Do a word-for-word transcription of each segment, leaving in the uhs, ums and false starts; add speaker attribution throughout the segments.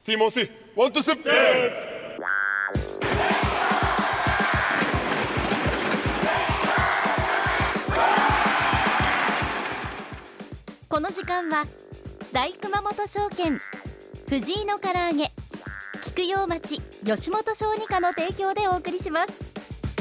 Speaker 1: ティモシーワンツースリー。
Speaker 2: この時間は大熊本証券、藤井の唐揚げ、菊陽町吉本小児科の提供でお送りします。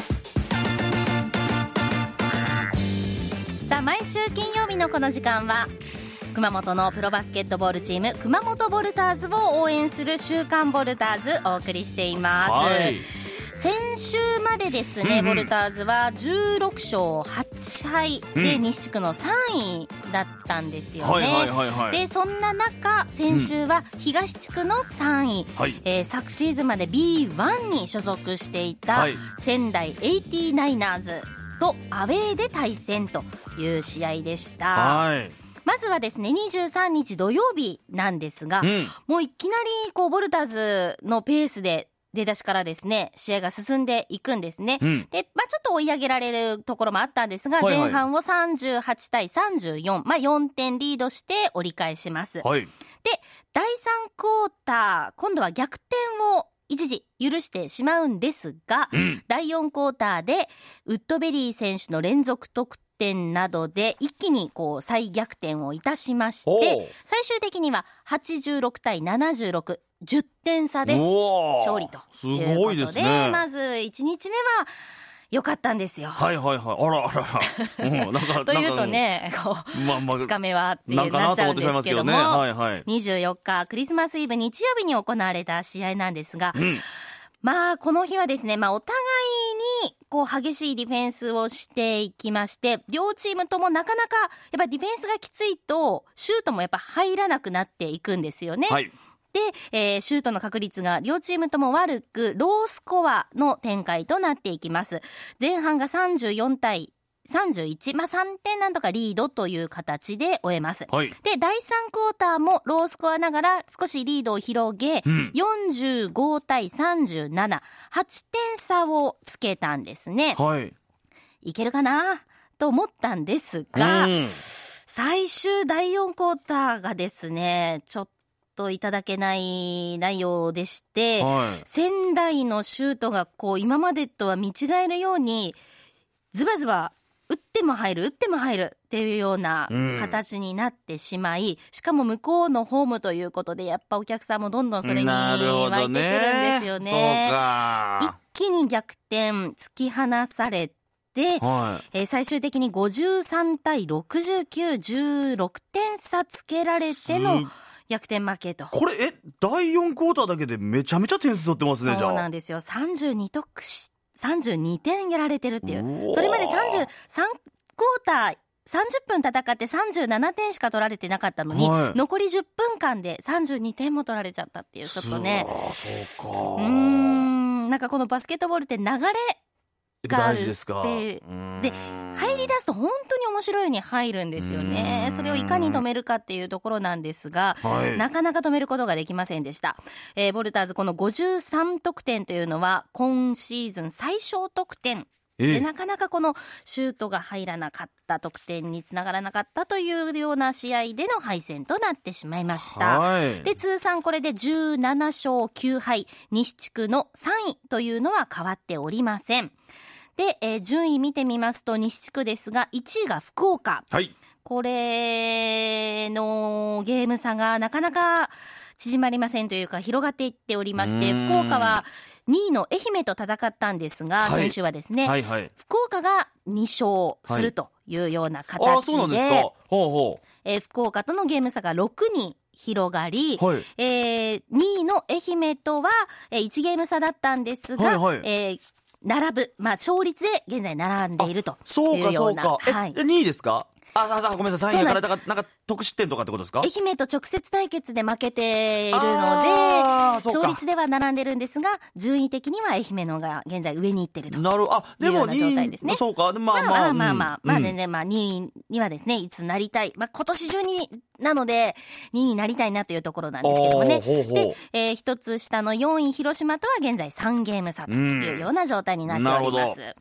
Speaker 2: さあ、毎週金曜日のこの時間は熊本のプロバスケットボールチーム熊本ボルターズを応援する週刊ボルターズお送りしています、はい、先週までですね、うんうん、ボルターズはじゅうろくしょうはちはいで、うん、西地区のさんいだったんですよね、はいはいはいはい、でそんな中先週は東地区のさんい、うん、えー、昨シーズンまで ビーワン に所属していた仙台エイティナイナーズとアウェーで対戦という試合でした、はい。まずはですねにじゅうさんにち土曜日なんですが、うん、もういきなりこうボルターズのペースで出だしからですね試合が進んでいくんですね、うん、で、まあ、ちょっと追い上げられるところもあったんですが、はいはい、前半をさんじゅうはちたいさんじゅうよん、まあ、よんてんリードして折り返します、はい、でだいさんクォーター今度は逆転を一時許してしまうんですが、うん、だいよんクォーターでウッドベリー選手の連続得点などで一気にこう再逆転をいたしまして、最終的にははちじゅうろくたいななじゅうろく、じゅってんさで勝利ということで、すごいですね。まずいちにちめは良かったんですよ。はいはいはい。あらあらあら。うん、なんかというとね、こう、まあまあ、ふつかめはってなっちゃうんですけども、はいはい、にじゅうよっかクリスマスイブ日曜日に行われた試合なんですが、うん、まあこの日はですね、まあお互いにこう激しいディフェンスをしていきまして、両チームともなかなかやっぱディフェンスがきついとシュートもやっぱ入らなくなっていくんですよね。はい。で、えー、シュートの確率が両チームとも悪くロースコアの展開となっていきます。前半がさんじゅうよんたいさんじゅういち、まあ、さんてんなんとかリードという形で終えます、はい、でだいさんクォーターもロースコアながら少しリードを広げ、うん、よんじゅうごたいさんじゅうなな、はちてんさをつけたんですね、はい、いけるかなと思ったんですが、うん、最終だいよんクォーターがですねちょっとといただけない内容でして、はい、仙台のシュートがこう今までとは見違えるようにズバズバ打っても入る打っても入るっていうような形になってしまい、うん、しかも向こうのホームということでやっぱお客さんもどんどんそれに湧いてくるんですよね。そうか。一気に逆転突き放されて、はい、えー、最終的にごじゅうさんたいろくじゅうきゅう、じゅうろくてんさつけられての逆転負けと。
Speaker 3: これえだいよんクォーターだけでめちゃめちゃ点数取ってますね。じゃあ
Speaker 2: そうなんですよ。さんじゅうに得しさんじゅうにてんやられてるっていう。それまでさんじゅうさんクォーターさんじゅっぷん戦ってさんじゅうななてんしか取られてなかったのに、はい、残りじゅっぷんかんでさんじゅうにてんも取られちゃったっていう、ちょっとね、
Speaker 3: そうか、
Speaker 2: うーん、なんかこのバスケットボールって流れがあるスペーで入り出すと本当に面白いように入るんですよね。それをいかに止めるかっていうところなんですが、はい、なかなか止めることができませんでした、えー、ボルターズこのごじゅうさんとくてんというのは今シーズン最小得点で、なかなかこのシュートが入らなかった得点につながらなかったというような試合での敗戦となってしまいました、はい、で通算これでじゅうななしょうきゅうはい、西地区のさんいというのは変わっておりません。で、えー、順位見てみますと西地区ですがいちいが福岡、はい、これのゲーム差がなかなか縮まりませんというか広がっていっておりまして、福岡はにいの愛媛と戦ったんですが、はい、先週はですね、はいはい、福岡がにしょうするというような形で、はい、あ、そうなんですか。ほうほう、えー、福岡とのゲーム差がろくに広がり、はい、えー、にいの愛媛とは、えー、いちゲーム差だったんですが、はいはい、えー並ぶ、まあ、勝率で現在並んでいるというような。
Speaker 3: そうかそうか、はい、えにいですか。ああ、ごめんなさい、さんいやからだからなんか得失点とかってことですか。
Speaker 2: 愛媛と直接対決で負けているので勝率では並んでるんですが順位的には愛媛のが現在上に行ってるというような状態ですね。
Speaker 3: そうか、まあまあ
Speaker 2: まあまあまあ、まあ全然まあにいにはですねいつなりたい、まあ今年中になのでにいになりたいなというところなんですけどもね。ほうほうで、えー、一つ下のよんい広島とは現在さんゲーム差というような状態になっております。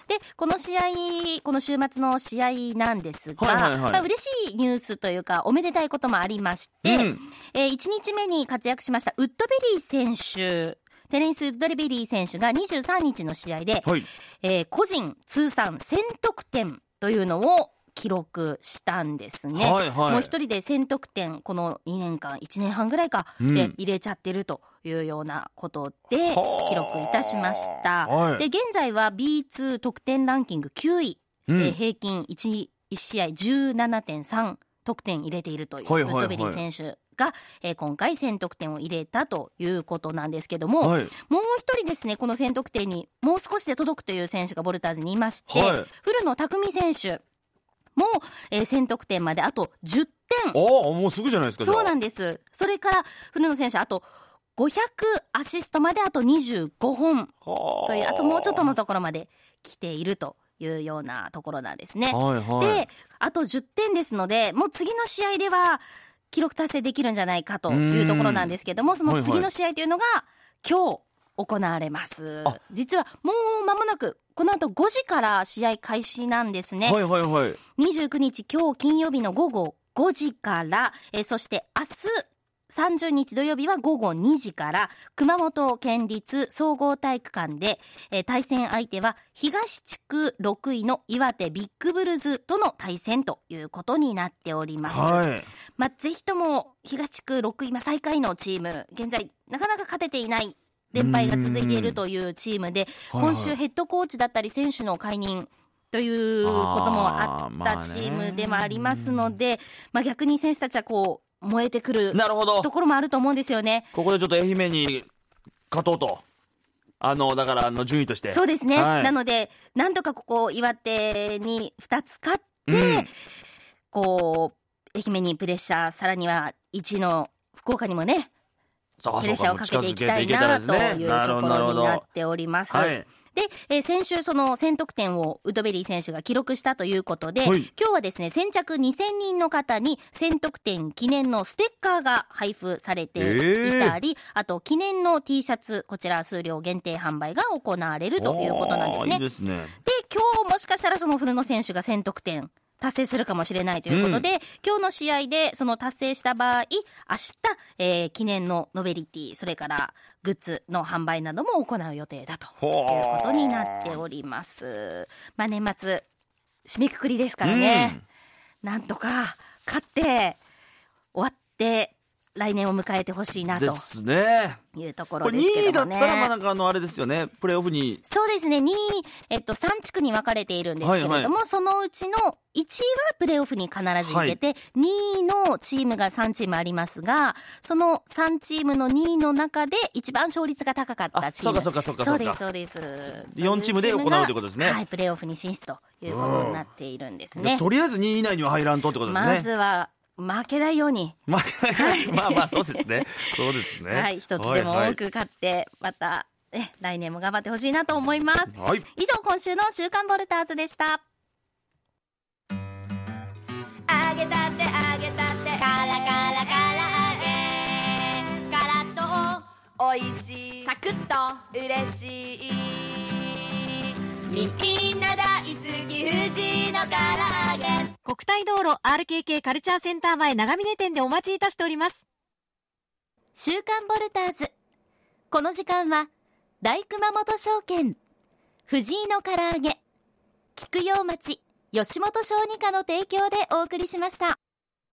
Speaker 2: でこの試合この週末の試合なんですが、
Speaker 3: はいはいはい、
Speaker 2: まあ、嬉しいニュースというかおめでたいこともありまして、うん、えー、いちにちめに活躍しましたウッドベリー選手テレンス・ウッドベリー選手がにじゅうさんにちの試合で、はい、えー、個人通算せんとくてんというのを記録したんですね、はいはい、もう一人でせんとくてんこのにねんかんいちねんはんぐらいかで入れちゃってるというようなことで記録いたしました、はい、で現在は ビーツー 得点ランキングきゅうい、うん、えー、平均 1, いち試合 じゅうななてんさんとくてん入れているというウッドベリー選手が、えー、今回せんとくてんを入れたということなんですけども、はい、もう一人ですねこのせんとくてんにもう少しで届くという選手がボルターズにいまして、はい、古野拓実選手もう、えー、せんとくてんまであとじゅってん。
Speaker 3: ああもうすぐじゃないですか。
Speaker 2: そうなんです。それから古野選手あとごひゃくアシストまであとにじゅうごほんというあともうちょっとのところまで来ているというようなところなんですね、はいはい、であとじゅってんですのでもう次の試合では記録達成できるんじゃないかというところなんですけどもその次の試合というのが今日行われます。実はもう間もなくこの後ごじから試合開始なんですね、はいはいはい、にじゅうくにち今日金曜日の午後ごじから、えー、そして明日さんじゅうにち土曜日は午後にじから熊本県立総合体育館で、えー、対戦相手は東地区ろくいの岩手ビッグブルズとの対戦ということになっております、はい、まあ、ぜひとも東地区ろくい、まあ、最下位のチーム現在なかなか勝てていない連敗が続いているというチームで今週ヘッドコーチだったり選手の解任ということもあったチームでもありますので、まあ、逆に選手たちはこう燃えてくるところもあると思うんですよね。
Speaker 3: ここでちょっと愛媛に勝とうとあのだからあの順位として
Speaker 2: そうですね、はい、なのでなんとかここ岩手にふたつ勝って、うん、こう愛媛にプレッシャーさらにはいちいの福岡にもねプレッシャーをかけていきたいなというところになっております。で、えー、先週そのせんとくてんをウッドベリー選手が記録したということで、はい、今日はですね先着にせんにんの方にせんとくてん記念のステッカーが配布されていたり、えー、あと記念の T シャツこちら数量限定販売が行われるということなんですね。
Speaker 3: いいですね。で
Speaker 2: 今日もしかしたらその古野選手がせんとくてん達成するかもしれないということで、うん、今日の試合でその達成した場合明日、えー、記念のノベリティそれからグッズの販売なども行う予定だということになっております。まあ、年末締めくくりですからね、うん、なんとか勝って終わって来年を迎えてほしいなと
Speaker 3: ですね
Speaker 2: いうところですけどもね。
Speaker 3: これにいだったらまあなんかあのあれですよねプレーオフに
Speaker 2: そうですねにい、えっと、さんちくに分かれているんですけれども、はいはい、そのうちのいちいはプレーオフに必ず行けて、はい、にいのチームがさんチームありますがそのさんチームのにいの中で一番勝率が高かったチーム
Speaker 3: あそうかそうかそうか
Speaker 2: そうですそうです
Speaker 3: よんチームで行うということですね。
Speaker 2: はい、プレーオフに進出ということになっているんですね。
Speaker 3: とりあえずにい以内には入らんとってことですね。
Speaker 2: まずは負けないように
Speaker 3: 負けないように、はい、まあまあそうですねそうですね
Speaker 2: はい一つでも多く勝ってまた、ね、来年も頑張ってほしいなと思います、はい、以上今週の週刊ボルターズでした。
Speaker 1: あげたってあげたってカラカラカラ揚げカラッとおいしいサクッと嬉しいみんな大好き富士の唐揚げ。
Speaker 4: 国体道路 アールケーケー カルチャーセンター前長峰店でお待ちいたしております。
Speaker 2: 週刊ボルターズこの時間は大熊本証券藤井の唐揚げ菊陽町吉本小児科の提供でお送りしました。